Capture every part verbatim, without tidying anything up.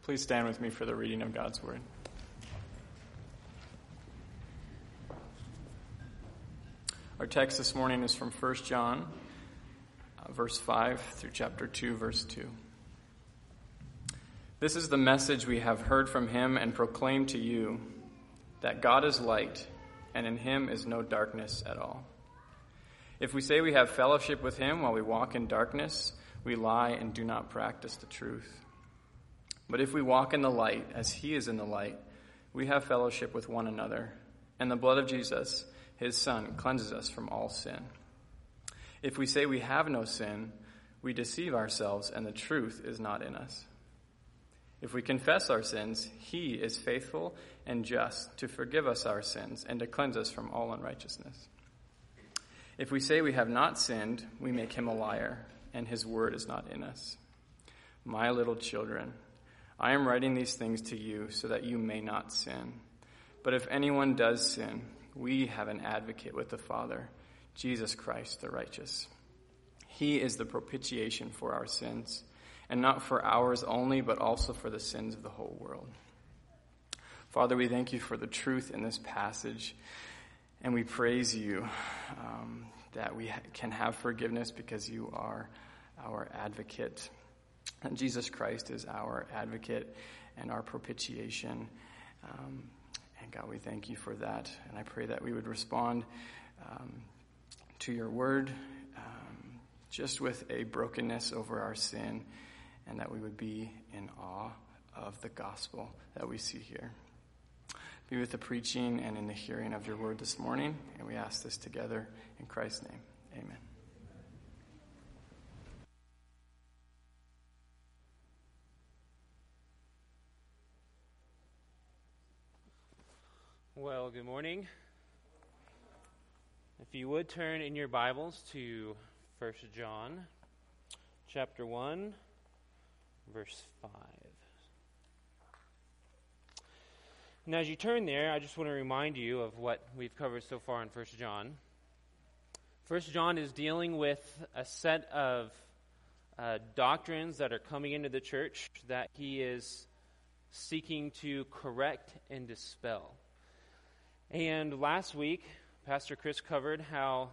Please stand with me for the reading of God's word. Our text this morning is from First John, uh, verse five through chapter two, verse two. This is the message we have heard from him and proclaimed to you, that God is light, and in him is no darkness at all. If we say we have fellowship with him while we walk in darkness, we lie and do not practice the truth. But if we walk in the light, as he is in the light, we have fellowship with one another, and the blood of Jesus, his Son, cleanses us from all sin. If we say we have no sin, we deceive ourselves, and the truth is not in us. If we confess our sins, he is faithful and just to forgive us our sins and to cleanse us from all unrighteousness. If we say we have not sinned, we make him a liar, and his word is not in us. My little children, I am writing these things to you so that you may not sin. But if anyone does sin, we have an advocate with the Father, Jesus Christ the righteous. He is the propitiation for our sins, and not for ours only, but also for the sins of the whole world. Father, we thank you for the truth in this passage, and we praise you um, that we ha- can have forgiveness because you are our advocate. And Jesus Christ is our advocate and our propitiation. Um, and God, we thank you for that. And I pray that we would respond um, to your word um, just with a brokenness over our sin, and that we would be in awe of the gospel that we see here. Be with the preaching and in the hearing of your word this morning, and we ask this together in Christ's name. Amen. Well, good morning. If you would turn in your Bibles to First John chapter one, verse five. Now, as you turn there, I just want to remind you of what we've covered so far in First John. First John is dealing with a set of uh, doctrines that are coming into the church that he is seeking to correct and dispel. And last week, Pastor Chris covered how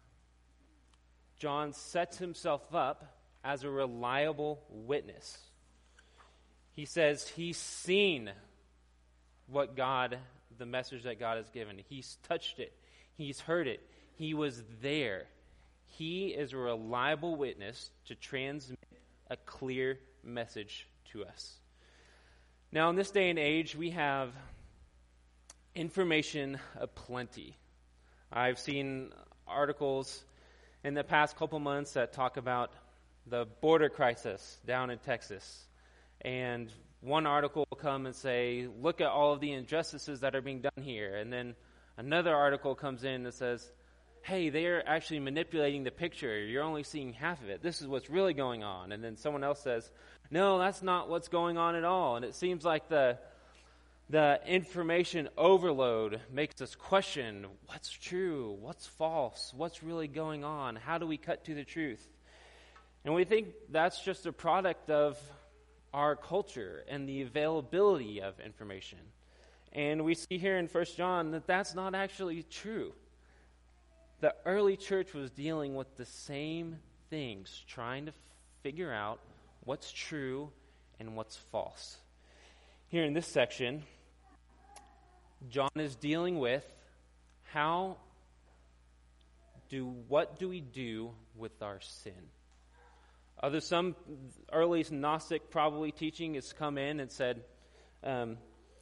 John sets himself up as a reliable witness. He says he's seen what God, the message that God has given. He's touched it. He's heard it. He was there. He is a reliable witness to transmit a clear message to us. Now, in this day and age, we have information aplenty. I've seen articles in the past couple months that talk about the border crisis down in Texas. And one article will come and say, look at all of the injustices that are being done here. And then another article comes in that says, hey, they're actually manipulating the picture. You're only seeing half of it. This is what's really going on. And then someone else says, no, that's not what's going on at all. And it seems like the the information overload makes us question what's true, what's false, what's really going on, how do we cut to the truth? And we think that's just a product of our culture and the availability of information. And we see here in First John that that's not actually true. The early church was dealing with the same things, trying to figure out what's true and what's false. Here in this section, John is dealing with how do, what do we do with our sin? Other some early Gnostic probably teaching has come in and said, um,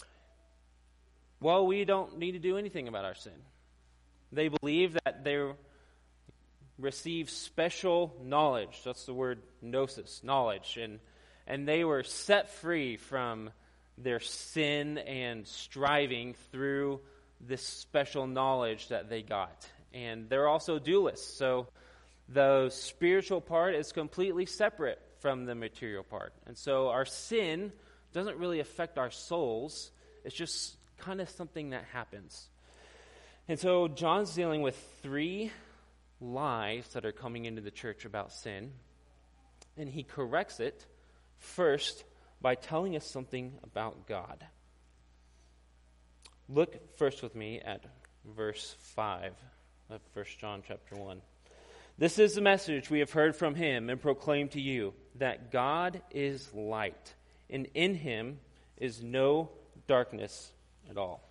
well, we don't need to do anything about our sin. They believe that they receive special knowledge. That's the word gnosis, knowledge. And, and they were set free from their sin and striving through this special knowledge that they got. And they're also dualists. So the spiritual part is completely separate from the material part. And so our sin doesn't really affect our souls. It's just kind of something that happens. And so John's dealing with three lies that are coming into the church about sin. And he corrects it first by telling us something about God. Look first with me at verse five of First John chapter one. This is the message we have heard from him and proclaim to you, that God is light, and in him is no darkness at all.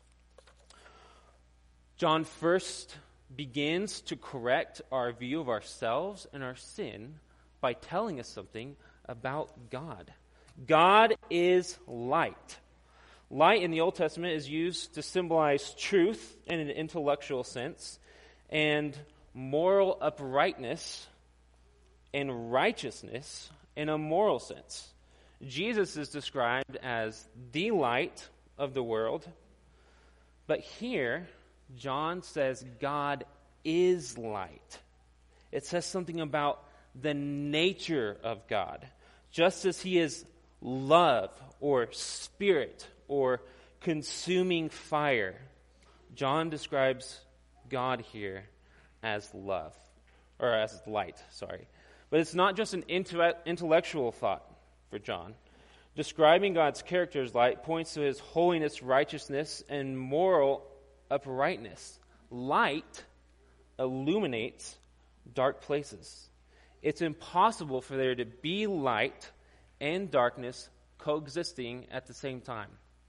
John first begins to correct our view of ourselves and our sin by telling us something about God. God is light. Light in the Old Testament is used to symbolize truth in an intellectual sense, and moral uprightness and righteousness in a moral sense. Jesus is described as the light of the world, but here John says God is light. It says something about the nature of God. Just as he is love or spirit or consuming fire, John describes God here as love, or as light, sorry. But it's not just an intellectual thought for John. Describing God's character as light points to his holiness, righteousness, and moral uprightness. Light illuminates dark places. It's impossible for there to be light and darkness coexisting at the same time.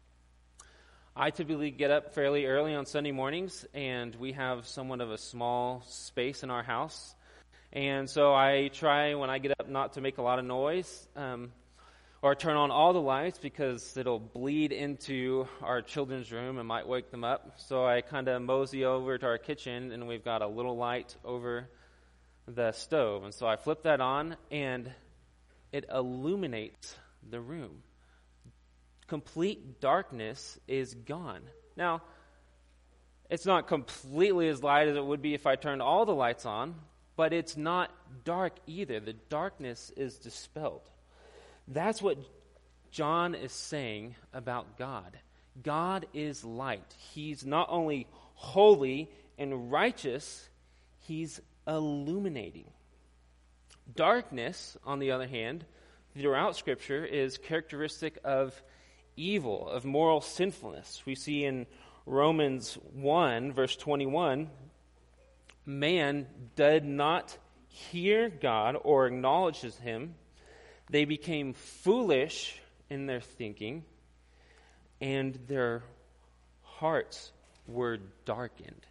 I typically get up fairly early on Sunday mornings, and we have somewhat of a small space in our house. And so I try, when I get up, not to make a lot of noise um, or turn on all the lights, because it'll bleed into our children's room and might wake them up. So I kind of mosey over to our kitchen, and we've got a little light over the stove. And so I flip that on, and it illuminates the room. Complete darkness is gone. Now, it's not completely as light as it would be if I turned all the lights on, but it's not dark either. The darkness is dispelled. That's what John is saying about God. God is light. He's not only holy and righteous, he's illuminating. Darkness, on the other hand, throughout Scripture is characteristic of evil, of moral sinfulness. We see in Romans one, verse twenty-one, man did not hear God or acknowledges him. They became foolish in their thinking, and their hearts were darkened.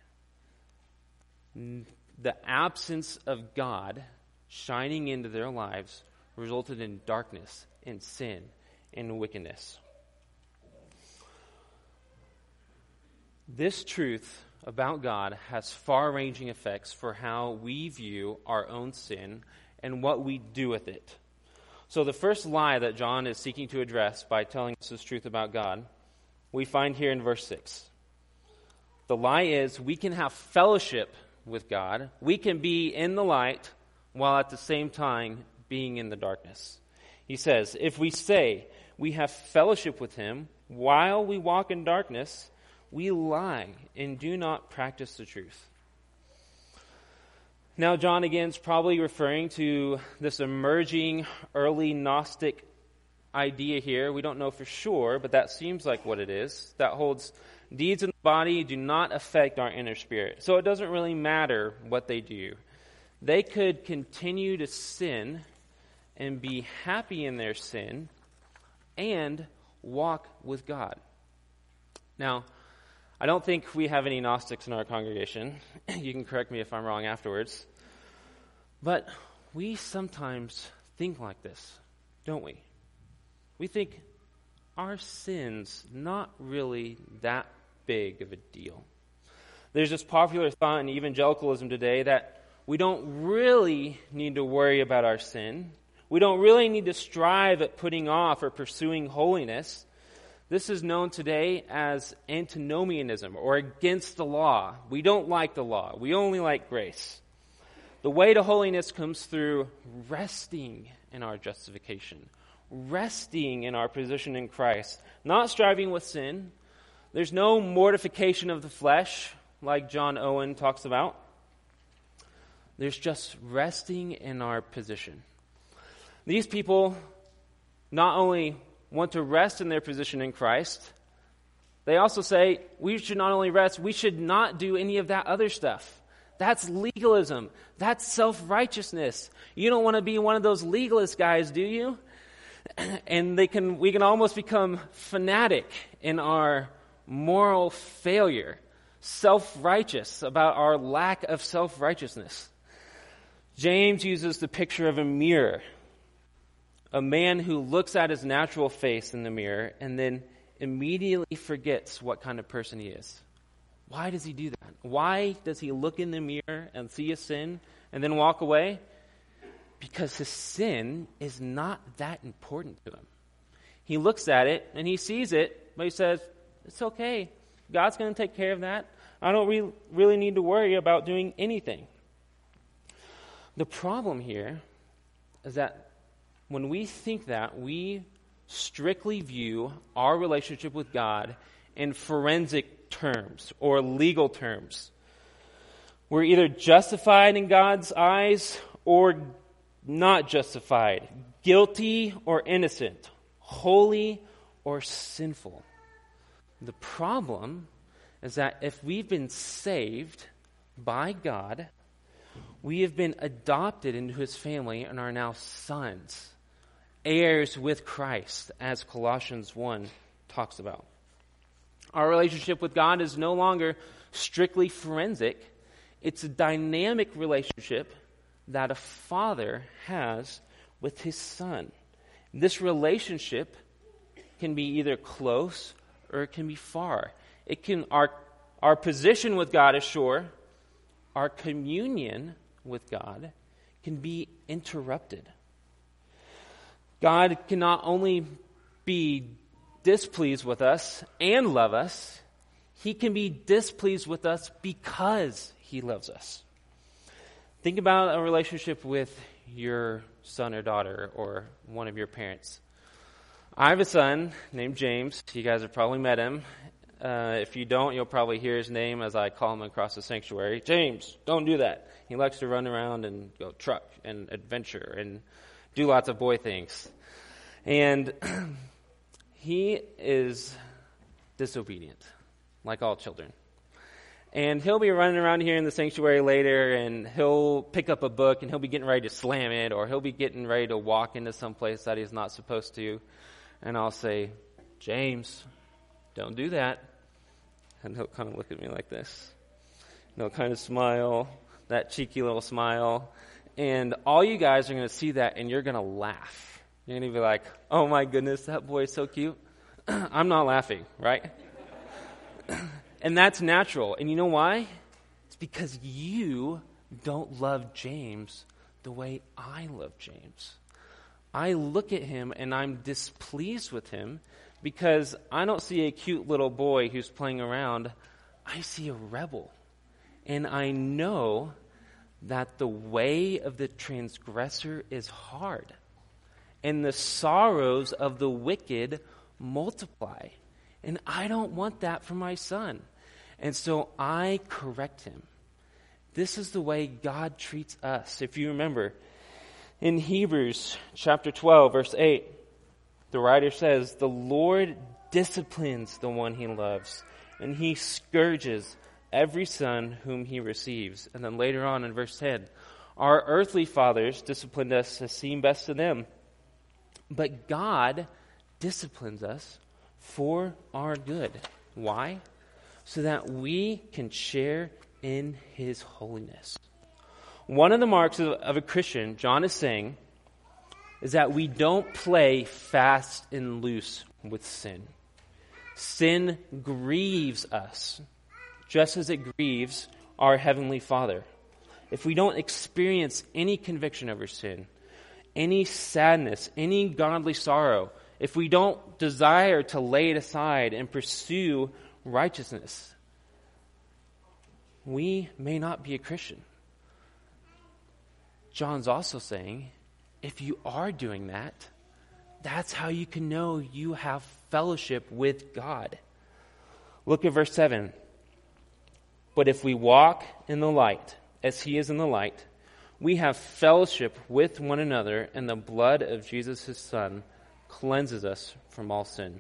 The absence of God shining into their lives resulted in darkness and sin and wickedness. This truth about God has far-ranging effects for how we view our own sin and what we do with it. So the first lie that John is seeking to address by telling us this truth about God, we find here in verse six. The lie is we can have fellowship with God. We can be in the light while at the same time being in the darkness. He says, if we say we have fellowship with him while we walk in darkness, we lie and do not practice the truth. Now, John again is probably referring to this emerging early Gnostic idea here. We don't know for sure, but that seems like what it is. That holds deeds in the body do not affect our inner spirit. So it doesn't really matter what they do. They could continue to sin and be happy in their sin and walk with God. Now, I don't think we have any Gnostics in our congregation. You can correct me if I'm wrong afterwards. But we sometimes think like this, don't we? We think our sin's not really that big of a deal. There's this popular thought in evangelicalism today that we don't really need to worry about our sin. We don't really need to strive at putting off or pursuing holiness. This is known today as antinomianism, or against the law. We don't like the law. We only like grace. The way to holiness comes through resting in our justification, resting in our position in Christ, not striving with sin. There's no mortification of the flesh, like John Owen talks about. There's just resting in our position. These people not only want to rest in their position in Christ, they also say we should not only rest, we should not do any of that other stuff. That's legalism. That's self-righteousness. You don't want to be one of those legalist guys, do you? And they can we can almost become fanatic in our moral failure, self-righteous about our lack of self-righteousness. James uses the picture of a mirror, a man who looks at his natural face in the mirror and then immediately forgets what kind of person he is. Why does he do that? Why does he look in the mirror and see a sin and then walk away? Because his sin is not that important to him. He looks at it and he sees it, but he says, it's okay. God's going to take care of that. I don't re- really need to worry about doing anything. The problem here is that when we think that, we strictly view our relationship with God in forensic terms or legal terms. We're either justified in God's eyes or not justified, guilty or innocent, holy or sinful. The problem is that if we've been saved by God, we have been adopted into his family and are now sons, heirs with Christ, as Colossians one talks about. Our relationship with God is no longer strictly forensic. It's a dynamic relationship that a father has with his son. This relationship can be either close or it can be far. It can our our position with God is sure. Our communion with God can be interrupted. God can not only be displeased with us and love us, he can be displeased with us because he loves us. Think about a relationship with your son or daughter or one of your parents. I have a son named James. You guys have probably met him. Uh, if you don't, you'll probably hear his name as I call him across the sanctuary. James, don't do that. He likes to run around and go truck and adventure and do lots of boy things. And he is disobedient, like all children. And he'll be running around here in the sanctuary later, and he'll pick up a book, and he'll be getting ready to slam it, or he'll be getting ready to walk into some place that he's not supposed to. And I'll say, James, don't do that. And he'll kind of look at me like this. And he'll kind of smile, that cheeky little smile. And all you guys are going to see that, and you're going to laugh. You're going to be like, oh my goodness, that boy is so cute. I'm not laughing, right? And that's natural. And you know why? It's because you don't love James the way I love James. I look at him and I'm displeased with him because I don't see a cute little boy who's playing around. I see a rebel. And I know that the way of the transgressor is hard. And the sorrows of the wicked multiply. And I don't want that for my son. And so I correct him. This is the way God treats us. If you remember, in Hebrews chapter twelve, verse eight, the writer says, the Lord disciplines the one he loves, and he scourges every son whom he receives. And then later on in verse ten, our earthly fathers disciplined us as seemed best to them. But God disciplines us for our good. Why? So that we can share in his holiness. One of the marks of, of a Christian, John is saying, is that we don't play fast and loose with sin. Sin grieves us, just as it grieves our Heavenly Father. If we don't experience any conviction over sin, any sadness, any godly sorrow, if we don't desire to lay it aside and pursue righteousness, we may not be a Christian. John's also saying, if you are doing that, that's how you can know you have fellowship with God. Look at verse seven. But if we walk in the light, as he is in the light, we have fellowship with one another, and the blood of Jesus his Son cleanses us from all sin.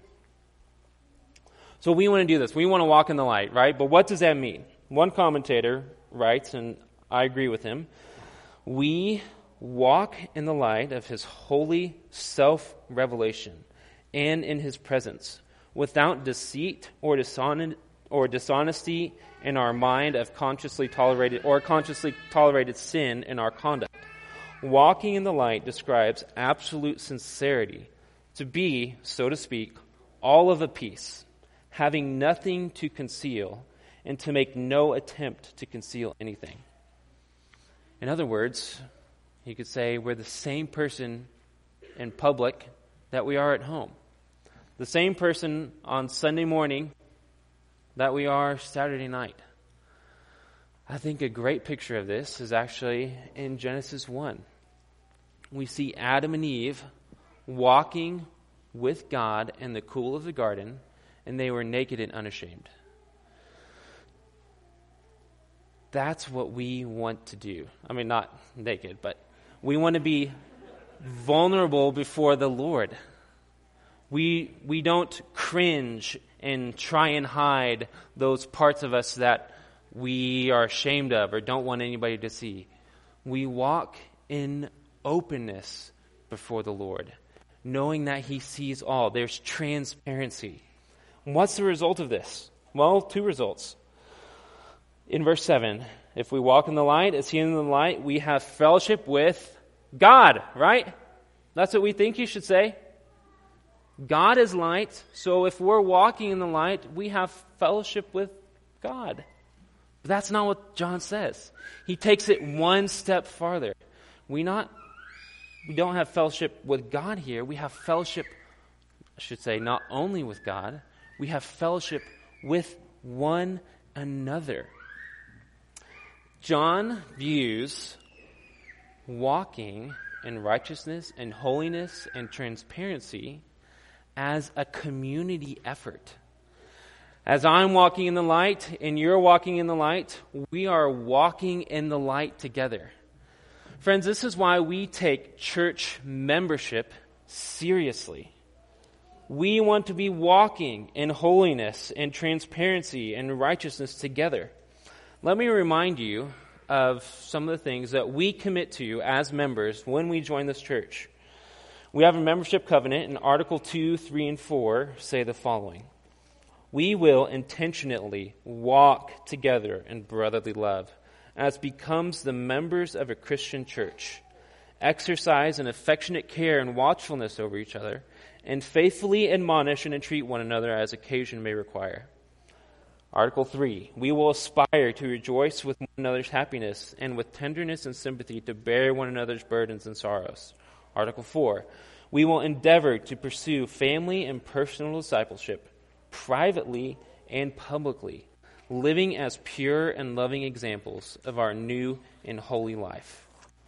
So we want to do this. We want to walk in the light, right? But what does that mean? One commentator writes, and I agree with him, we walk in the light of his holy self-revelation and in his presence, without deceit or dishon- or dishonesty in our mind of consciously tolerated or consciously tolerated sin in our conduct. Walking in the light describes absolute sincerity, to be, so to speak, all of a piece, having nothing to conceal, and to make no attempt to conceal anything. In other words, you could say we're the same person in public that we are at home. The same person on Sunday morning that we are Saturday night. I think a great picture of this is actually in Genesis one. We see Adam and Eve walking with God in the cool of the garden, and they were naked and unashamed. That's what we want to do. I mean, not naked, but we want to be vulnerable before the Lord. We we don't cringe and try and hide those parts of us that we are ashamed of or don't want anybody to see. We walk in openness before the Lord, knowing that He sees all. There's transparency. And what's the result of this? Well, two results. In verse seven, if we walk in the light, as He is in the light, we have fellowship with God, right? That's what we think you should say. God is light, so if we're walking in the light, we have fellowship with God. But that's not what John says. He takes it one step farther. We not we don't have fellowship with God here. We have fellowship, I should say, not only with God, we have fellowship with one another. John views walking in righteousness and holiness and transparency as a community effort. As I'm walking in the light and you're walking in the light, we are walking in the light together. Friends, this is why we take church membership seriously. We want to be walking in holiness and transparency and righteousness together. Let me remind you of some of the things that we commit to as members when we join this church. We have a membership covenant, and Article two, three, and four say the following. We will intentionally walk together in brotherly love, as becomes the members of a Christian church, exercise an affectionate care and watchfulness over each other, and faithfully admonish and entreat one another as occasion may require. Article three, we will aspire to rejoice with one another's happiness, and with tenderness and sympathy to bear one another's burdens and sorrows. Article four, we will endeavor to pursue family and personal discipleship, privately and publicly, living as pure and loving examples of our new and holy life.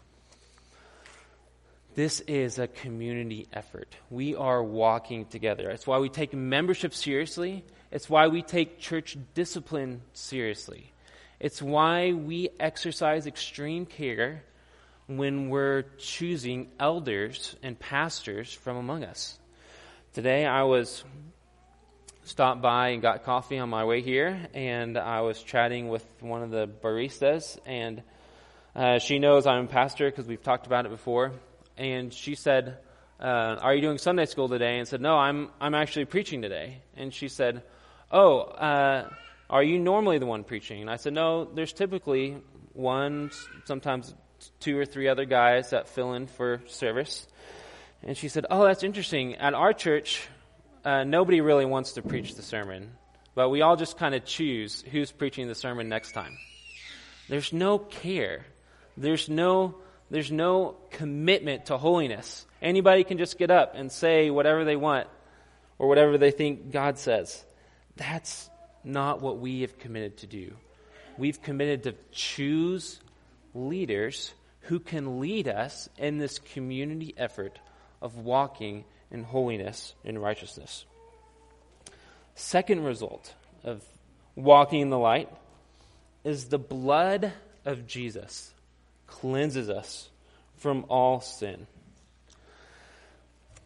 This is a community effort. We are walking together. It's why we take membership seriously. It's why we take church discipline seriously. It's why we exercise extreme care when we're choosing elders and pastors from among us. Today I was stopped by and got coffee on my way here, and I was chatting with one of the baristas, and uh, she knows I'm a pastor because we've talked about it before. And she said, uh, "Are you doing Sunday school today?" And said, "No, I'm I'm actually preaching today." And she said, "Oh, uh, are you normally the one preaching?" And I said, "No, there's typically one, sometimes two or three other guys that fill in for service." And she said, "Oh, that's interesting. At our church, uh, nobody really wants to preach the sermon, but we all just kind of choose who's preaching the sermon next time. There's no care. There's no there's no commitment to holiness. Anybody can just get up and say whatever they want or whatever they think God says." That's not what we have committed to do. We've committed to choose leaders who can lead us in this community effort of walking in holiness and righteousness. Second result of walking in the light is the blood of Jesus cleanses us from all sin.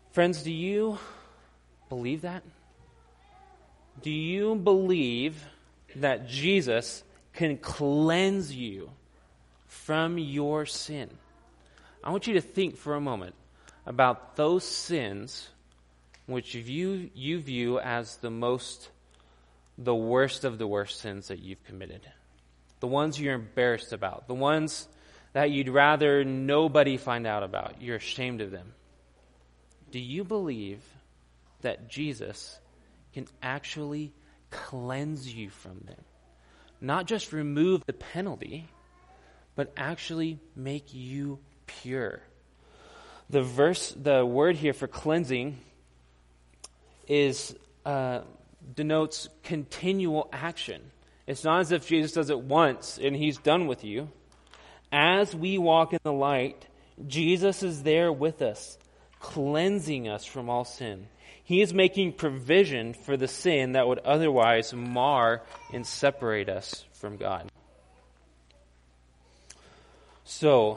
Friends, do you believe that? Do you believe that Jesus can cleanse you from your sin? I want you to think for a moment about those sins which you, you view as the most, the worst of the worst sins that you've committed. The ones you're embarrassed about. The ones that you'd rather nobody find out about. You're ashamed of them. Do you believe that Jesus can actually cleanse you from them? Not just remove the penalty, but actually make you pure. The verse, the word here for cleansing is uh, denotes continual action. It's not as if Jesus does it once and he's done with you. As we walk in the light, Jesus is there with us, cleansing us from all sin. He is making provision for the sin that would otherwise mar and separate us from God. So,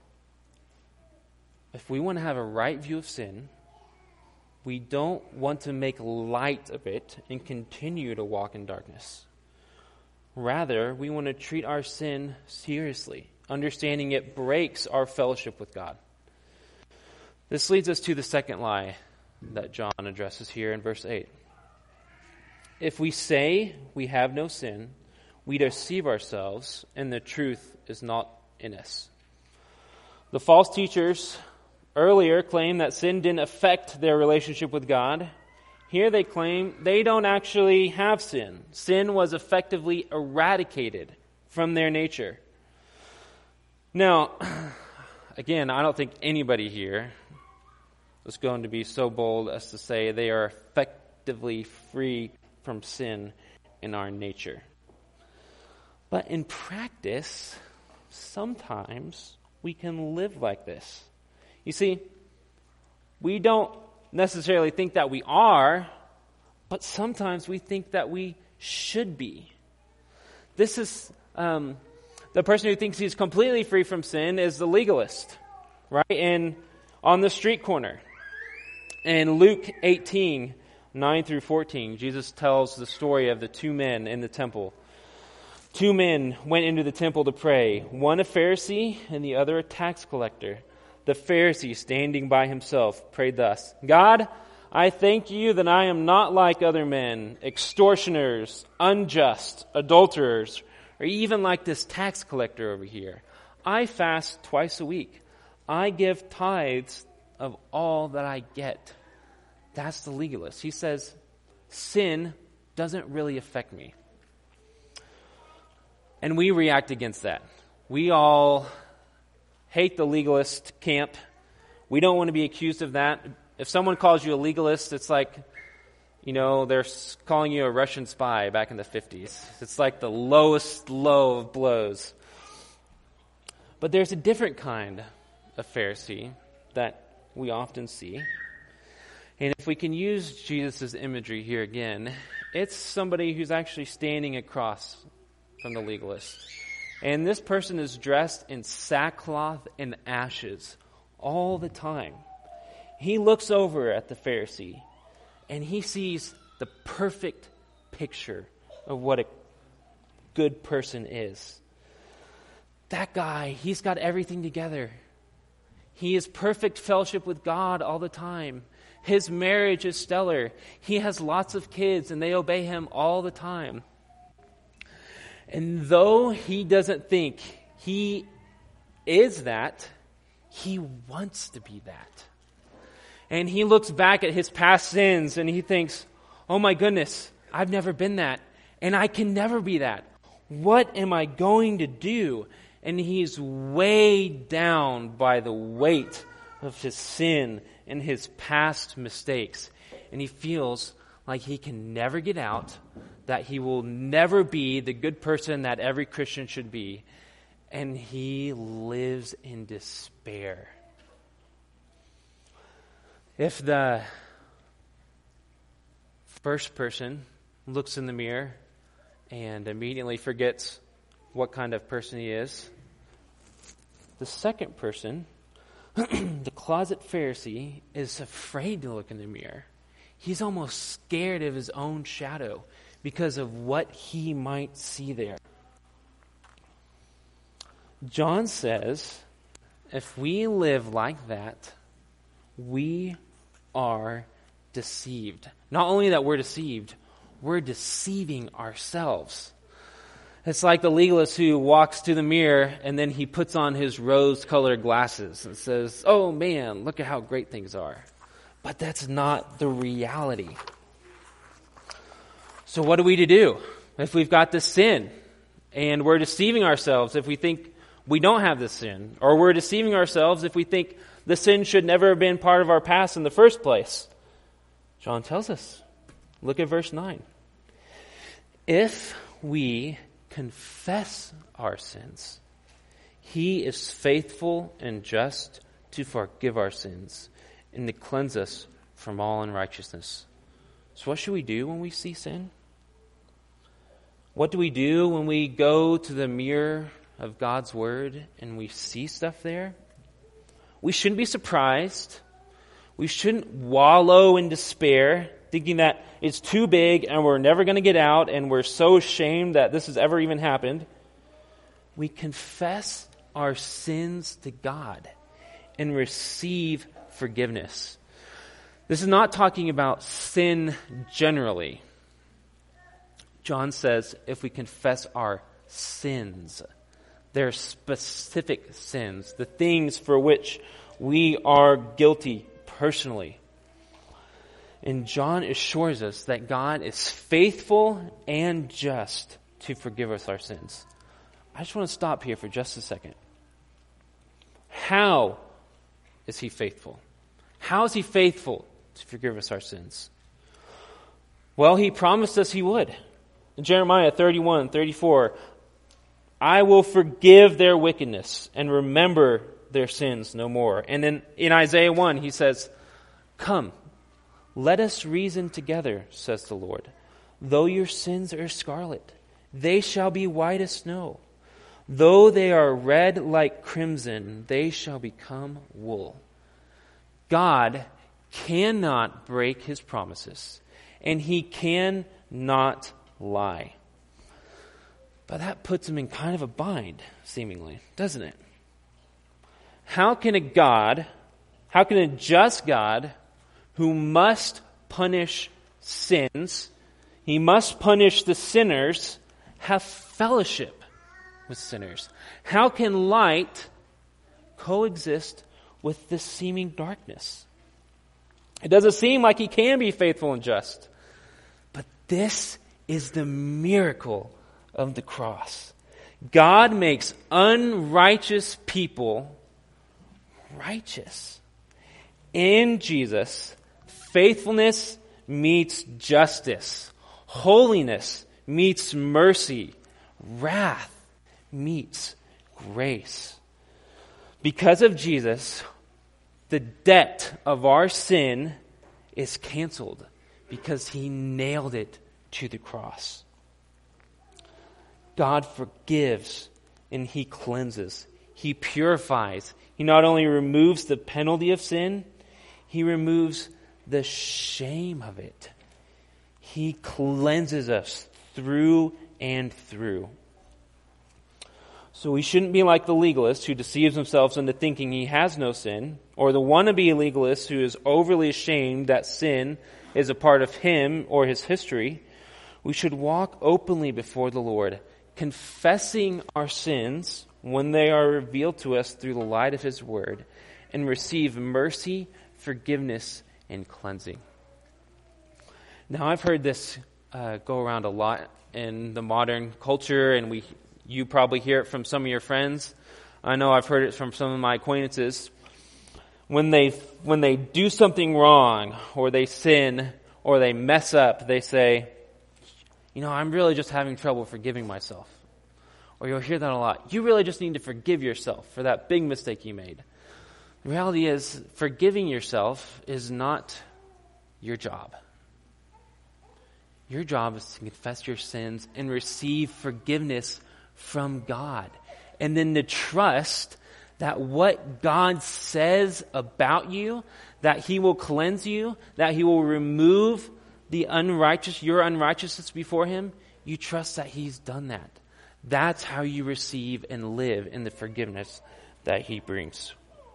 if we want to have a right view of sin, we don't want to make light of it and continue to walk in darkness. Rather, we want to treat our sin seriously, understanding it breaks our fellowship with God. This leads us to the second lie that John addresses here in verse eight. If we say we have no sin, we deceive ourselves, and the truth is not in us. The false teachers earlier claimed that sin didn't affect their relationship with God. Here they claim they don't actually have sin. Sin was effectively eradicated from their nature. Now, again, I don't think anybody here is going to be so bold as to say they are effectively free from sin in our nature. But in practice, sometimes we can live like this. You see, we don't necessarily think that we are, but sometimes we think that we should be. This is um, the person who thinks he's completely free from sin is the legalist, right? And on the street corner. In Luke eighteen, nine through fourteen, Jesus tells the story of the two men in the temple. Two men went into the temple to pray, one a Pharisee and the other a tax collector. The Pharisee, standing by himself, prayed thus, God, I thank you that I am not like other men, extortioners, unjust, adulterers, or even like this tax collector over here. I fast twice a week. I give tithes of all that I get. That's the legalist. He says, sin doesn't really affect me. And we react against that. We all hate the legalist camp. We don't want to be accused of that. If someone calls you a legalist, it's like, you know, they're calling you a Russian spy back in the fifties. It's like the lowest low of blows. But there's a different kind of Pharisee that we often see. And if we can use Jesus' imagery here again, it's somebody who's actually standing across from the legalist. And this person is dressed in sackcloth and ashes all the time. He looks over at the Pharisee and he sees the perfect picture of what a good person is. That guy, he's got everything together. He is perfect fellowship with God all the time. His marriage is stellar. He has lots of kids and they obey him all the time. And though he doesn't think he is that, he wants to be that. And he looks back at his past sins and he thinks, oh my goodness, I've never been that. And I can never be that. What am I going to do? And he's weighed down by the weight of his sin and his past mistakes. And he feels like he can never get out, that he will never be the good person that every Christian should be. And he lives in despair. If the first person looks in the mirror and immediately forgets what kind of person he is, the second person The closet Pharisee is afraid to look in the mirror. He's almost scared of his own shadow because of what he might see there. John says, if we live like that, we are deceived. Not only that we're deceived, we're deceiving ourselves. It's like the legalist who walks to the mirror and then he puts on his rose-colored glasses and says, oh man, look at how great things are. But that's not the reality. So what are we to do if we've got this sin and we're deceiving ourselves if we think we don't have this sin, or we're deceiving ourselves if we think the sin should never have been part of our past in the first place? John tells us. Look at verse nine. If we confess our sins, he is faithful and just to forgive our sins and to cleanse us from all unrighteousness. So what should we do when we see sin? What do we do when we go to the mirror of God's word and we see stuff there? We shouldn't be surprised. We shouldn't wallow in despair, thinking that it's too big and we're never going to get out and we're so ashamed that this has ever even happened. We confess our sins to God and receive forgiveness. This is not talking about sin generally. John says if we confess our sins, they're specific sins, the things for which we are guilty personally. And John assures us that God is faithful and just to forgive us our sins. I just want to stop here for just a second. How is he faithful? How is he faithful to forgive us our sins? Well, he promised us he would. In Jeremiah thirty-one, thirty-four, I will forgive their wickedness and remember their sins no more. And then in Isaiah one, he says, come, let us reason together, says the Lord. Though your sins are scarlet, they shall be white as snow. Though they are red like crimson, they shall become wool. God cannot break his promises, and he cannot lie. But that puts him in kind of a bind, seemingly, doesn't it? How can a God, how can a just God who must punish sins, he must punish the sinners, have fellowship with sinners? How can light coexist with this seeming darkness? It doesn't seem like he can be faithful and just. But this is the miracle of the cross. God makes unrighteous people righteous. In Jesus, faithfulness meets justice. Holiness meets mercy. Wrath meets grace. Because of Jesus, the debt of our sin is canceled because he nailed it to the cross. God forgives and he cleanses. He purifies. He not only removes the penalty of sin, he removes the shame of it. He cleanses us through and through. So we shouldn't be like the legalist who deceives himself into thinking he has no sin, or the wannabe legalist who is overly ashamed that sin is a part of him or his history. We should walk openly before the Lord, confessing our sins when they are revealed to us through the light of his word, and receive mercy, forgiveness, and cleansing. Now, I've heard this uh, go around a lot in the modern culture, and we you probably hear it from some of your friends. I know I've heard it from some of my acquaintances. When they when they do something wrong, or they sin, or they mess up, they say, you know, I'm really just having trouble forgiving myself. Or you'll hear that a lot. You really just need to forgive yourself for that big mistake you made. The reality is, forgiving yourself is not your job. Your job is to confess your sins and receive forgiveness from God. And then to trust that what God says about you, that he will cleanse you, that he will remove the unrighteous, your unrighteousness before him, you trust that he's done that. That's how you receive and live in the forgiveness that he brings.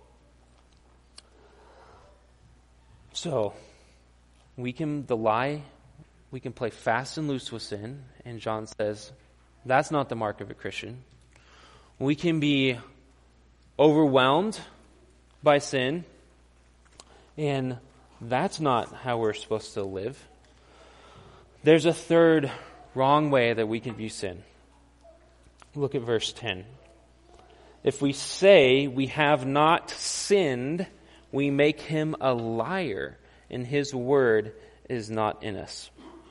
So, we can, the lie, we can play fast and loose with sin, and John says, that's not the mark of a Christian. We can be overwhelmed by sin, and that's not how we're supposed to live. There's a third wrong way that we can view sin. Look at verse ten. If we say we have not sinned, we make him a liar, and his word is not in us.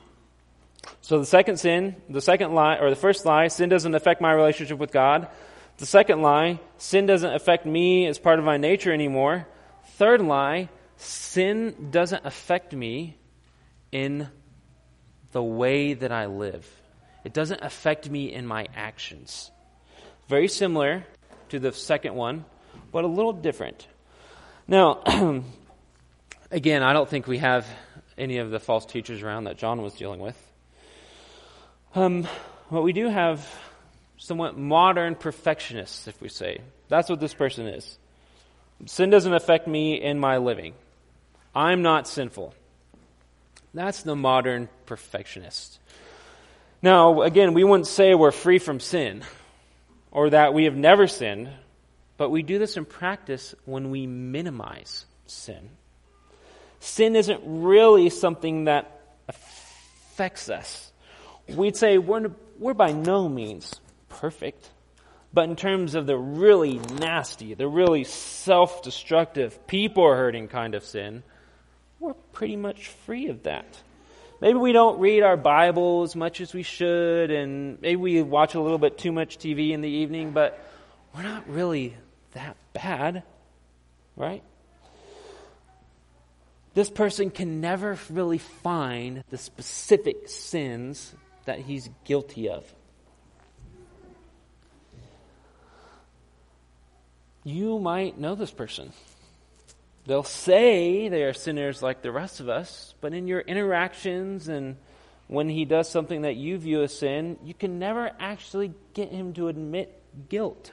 So the second sin, the second lie, or the first lie, sin doesn't affect my relationship with God. The second lie, sin doesn't affect me as part of my nature anymore. Third lie, sin doesn't affect me in the way that I live. It doesn't affect me in my actions. Very similar to the second one, but a little different. Now, again, I don't think we have any of the false teachers around that John was dealing with. Um, but we do have somewhat modern perfectionists, if we say. That's what this person is. Sin doesn't affect me in my living. I'm not sinful. That's the modern perfectionist. Now, again, we wouldn't say we're free from sin or that we have never sinned, but we do this in practice when we minimize sin. Sin isn't really something that affects us. We'd say we're, we're by no means perfect, but in terms of the really nasty, the really self-destructive, people-hurting kind of sin, we're pretty much free of that. Maybe we don't read our Bible as much as we should, and maybe we watch a little bit too much T V in the evening, but we're not really that bad, right? This person can never really find the specific sins that he's guilty of. You might know this person. They'll say they are sinners like the rest of us, but in your interactions and when he does something that you view as sin, you can never actually get him to admit guilt.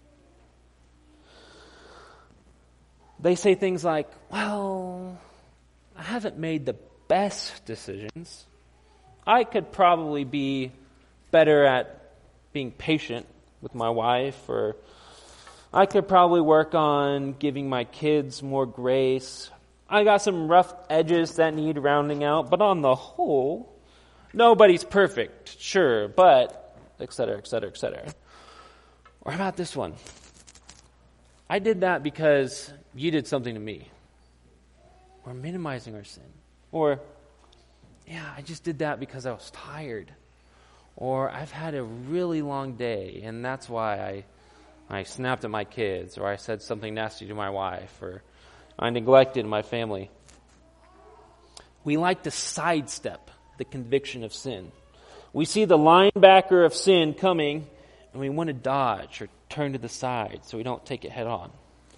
They say things like, well, I haven't made the best decisions. I could probably be better at being patient with my wife, or I could probably work on giving my kids more grace. I got some rough edges that need rounding out, but on the whole, nobody's perfect, sure, but et cetera, et cetera, et cetera. Or how about this one? I did that because you did something to me. We're minimizing our sin. Or, yeah, I just did that because I was tired. Or I've had a really long day, and that's why I I snapped at my kids, or I said something nasty to my wife, or I neglected my family. We like to sidestep the conviction of sin. We see the linebacker of sin coming, and we want to dodge or turn to the side so we don't take it head on.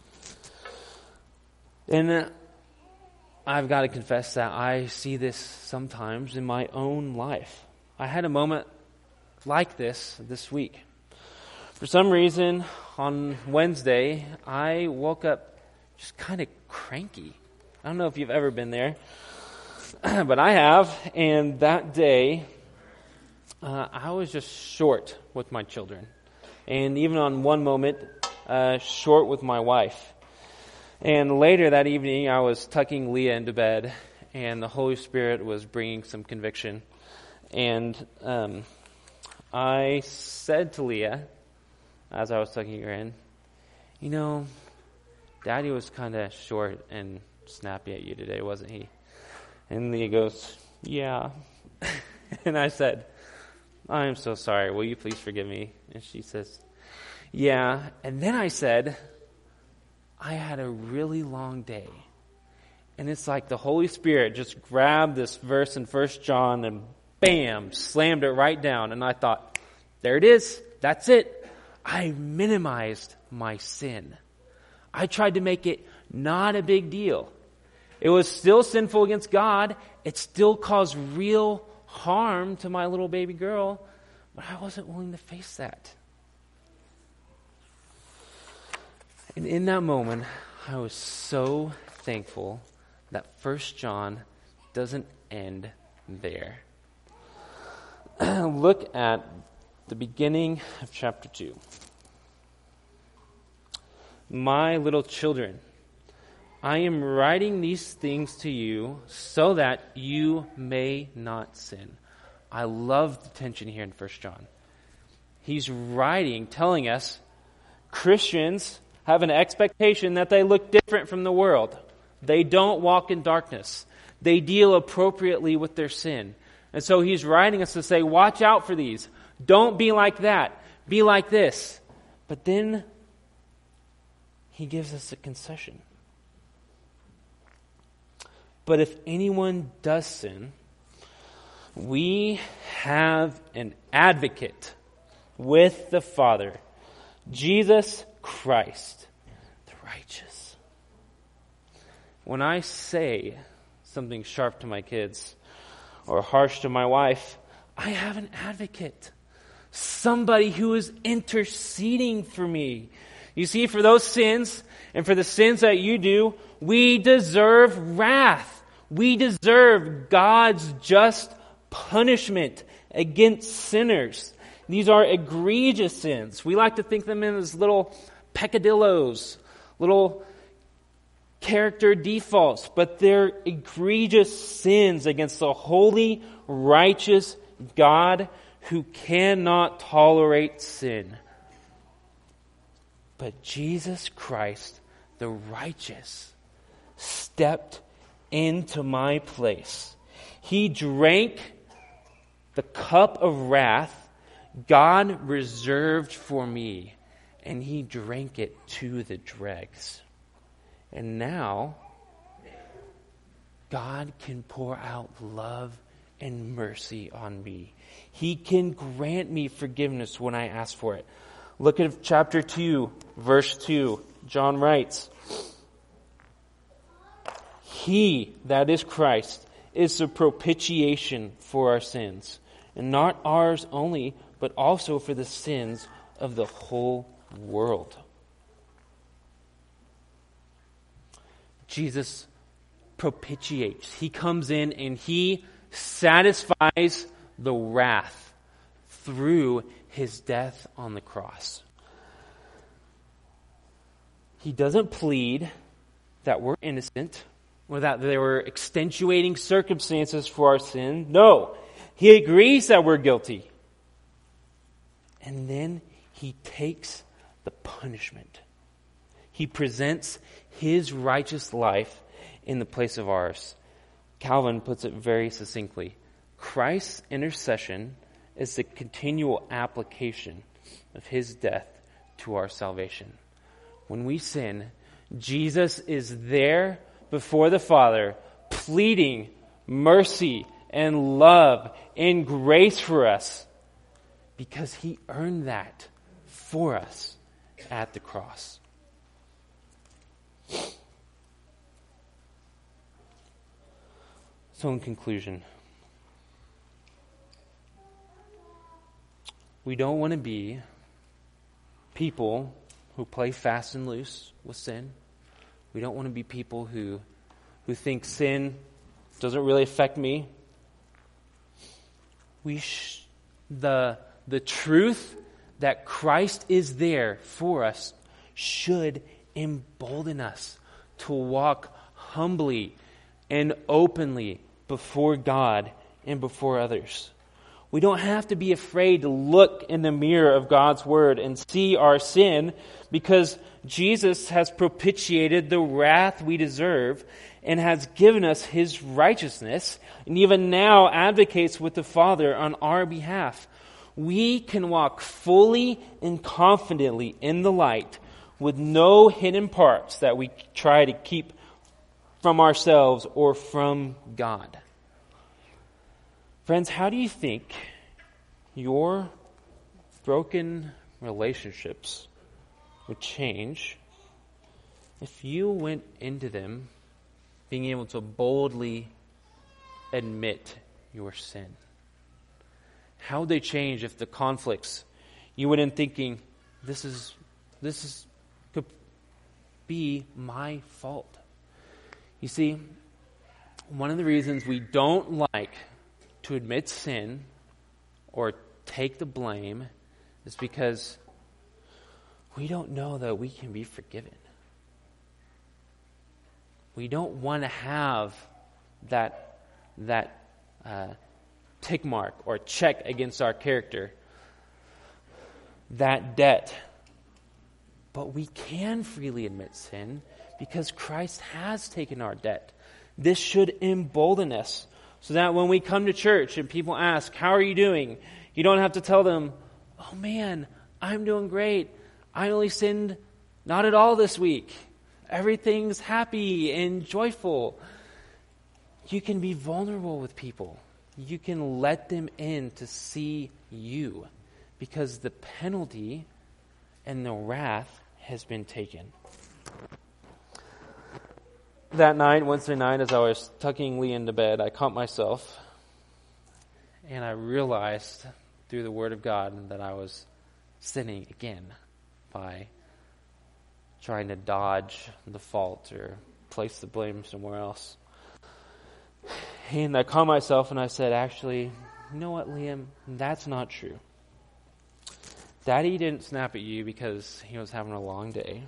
And uh, I've got to confess that I see this sometimes in my own life. I had a moment like this this week. For some reason, on Wednesday, I woke up just kind of cranky. I don't know if you've ever been there, but I have. And that day, uh, I was just short with my children. And even on one moment, uh, short with my wife. And later that evening, I was tucking Leah into bed, and the Holy Spirit was bringing some conviction. And um, I said to Leah, as I was tucking her in, you know, Daddy was kind of short and snappy at you today, wasn't he? And Leah goes, yeah. And I said, I am so sorry. Will you please forgive me? And she says, yeah. And then I said, I had a really long day. And it's like the Holy Spirit just grabbed this verse in First John and bam, slammed it right down. And I thought, there it is. That's it. I minimized my sin. I tried to make it not a big deal. It was still sinful against God. It still caused real harm to my little baby girl, but I wasn't willing to face that. And in that moment, I was so thankful that First John doesn't end there. Look at the beginning of chapter two. My little children, I am writing these things to you so that you may not sin. I love the tension here in First John. He's writing, telling us Christians have an expectation that they look different from the world. They don't walk in darkness. They deal appropriately with their sin. And so he's writing us to say, watch out for these. Don't be like that. Be like this. But then he gives us a concession. But if anyone does sin, we have an advocate with the Father, Jesus Christ, the righteous. When I say something sharp to my kids or harsh to my wife, I have an advocate. Somebody who is interceding for me. You see, for those sins and for the sins that you do, we deserve wrath. We deserve God's just punishment against sinners. These are egregious sins. We like to think of them as little peccadillos, little character defaults, but they're egregious sins against the holy, righteous God who cannot tolerate sin. But Jesus Christ, the righteous, stepped into my place. He drank the cup of wrath God reserved for me, and he drank it to the dregs. And now, God can pour out love and mercy on me. He can grant me forgiveness when I ask for it. Look at chapter two, verse two. John writes, He, that is Christ, is the propitiation for our sins, and not ours only, but also for the sins of the whole world. Jesus propitiates. He comes in and he satisfies the wrath through his death on the cross. He doesn't plead that we're innocent or that there were extenuating circumstances for our sin. No, he agrees that we're guilty. And then he takes the punishment. He presents his righteous life in the place of ours. Calvin puts it very succinctly. Christ's intercession is the continual application of his death to our salvation. When we sin, Jesus is there before the Father, pleading mercy and love and grace for us, because he earned that for us at the cross. So in conclusion, we don't want to be people who play fast and loose with sin. We don't want to be people who who think sin doesn't really affect me. We sh- the the truth that Christ is there for us should embolden us to walk humbly and openly before God and before others. We don't have to be afraid to look in the mirror of God's Word and see our sin, because Jesus has propitiated the wrath we deserve and has given us his righteousness, and even now advocates with the Father on our behalf. We can walk fully and confidently in the light with no hidden parts that we try to keep from ourselves or from God. Friends, how do you think your broken relationships would change if you went into them being able to boldly admit your sin, how would they change if the conflicts you went in thinking, this is this is could be my fault? You see, one of the reasons we don't like to admit sin or take the blame is because we don't know that we can be forgiven. We don't want to have that that uh, tick mark or check against our character, that debt. But we can freely admit sin because Christ has taken our debt. This should embolden us so that when we come to church and people ask, how are you doing? You don't have to tell them, oh man, I'm doing great. I only sinned not at all this week. Everything's happy and joyful. You can be vulnerable with people. You can let them in to see you because the penalty and the wrath has been taken. That night, Wednesday night, as I was tucking Lee into bed, I caught myself and I realized through the Word of God that I was sinning again by trying to dodge the fault or place the blame somewhere else. And I caught myself and I said, actually, you know what, Liam? That's not true. Daddy didn't snap at you because he was having a long day.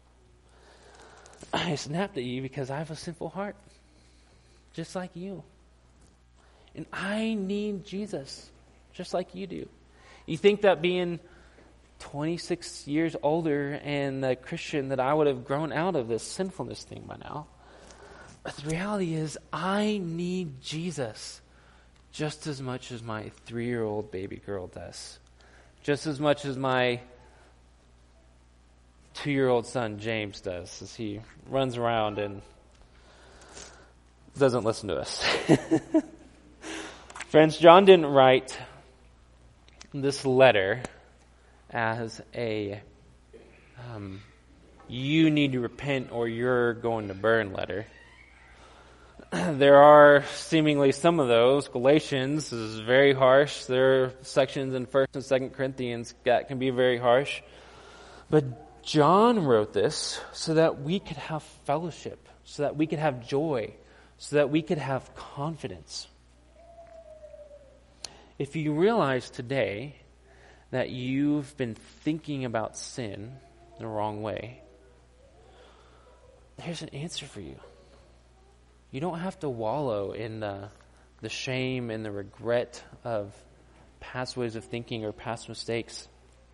I snapped at you because I have a sinful heart, just like you. And I need Jesus, just like you do. You think that being twenty-six years older and a Christian that I would have grown out of this sinfulness thing by now. But the reality is I need Jesus just as much as my three-year-old baby girl does. Just as much as my two-year-old son James does, as he runs around and doesn't listen to us. Friends, John didn't write this letter as a um, you need to repent or you're going to burn letter. There are seemingly some of those. Galatians is very harsh. There are sections in First and Second Corinthians that can be very harsh. But John wrote this so that we could have fellowship, so that we could have joy, so that we could have confidence. If you realize today that you've been thinking about sin the wrong way, there's an answer for you. You don't have to wallow in the, the shame and the regret of past ways of thinking or past mistakes.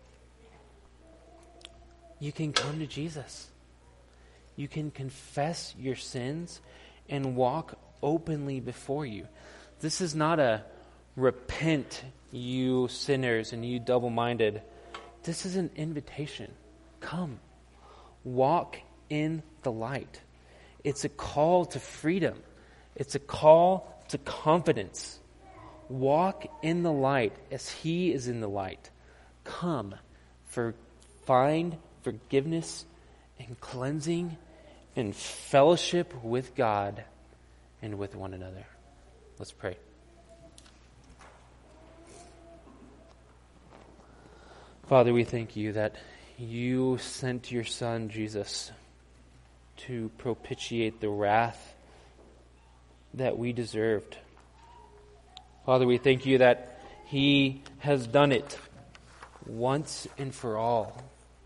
You can come to Jesus. You can confess your sins and walk openly before you. This is not a repent, you sinners and you double-minded. This is an invitation. Come. Walk in the light. It's a call to freedom. It's a call to confidence. Walk in the light as He is in the light. Come for find forgiveness and cleansing and fellowship with God and with one another. Let's pray. Father, we thank you that you sent your Son, Jesus, to propitiate the wrath that we deserved. Father, we thank you that He has done it once and for all.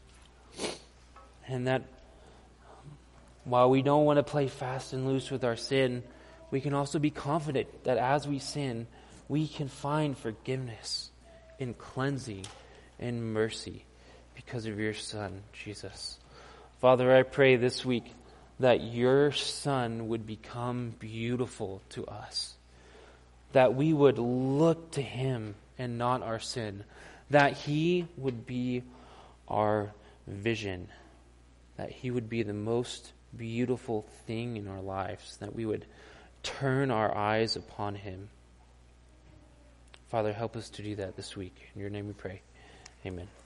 And that while we don't want to play fast and loose with our sin, we can also be confident that as we sin, we can find forgiveness and cleansing and mercy because of your Son, Jesus. Father, I pray this week that your Son would become beautiful to us, that we would look to Him and not our sin, that He would be our vision, that He would be the most beautiful thing in our lives, that we would turn our eyes upon Him. Father, help us to do that this week. In your name we pray. Amen.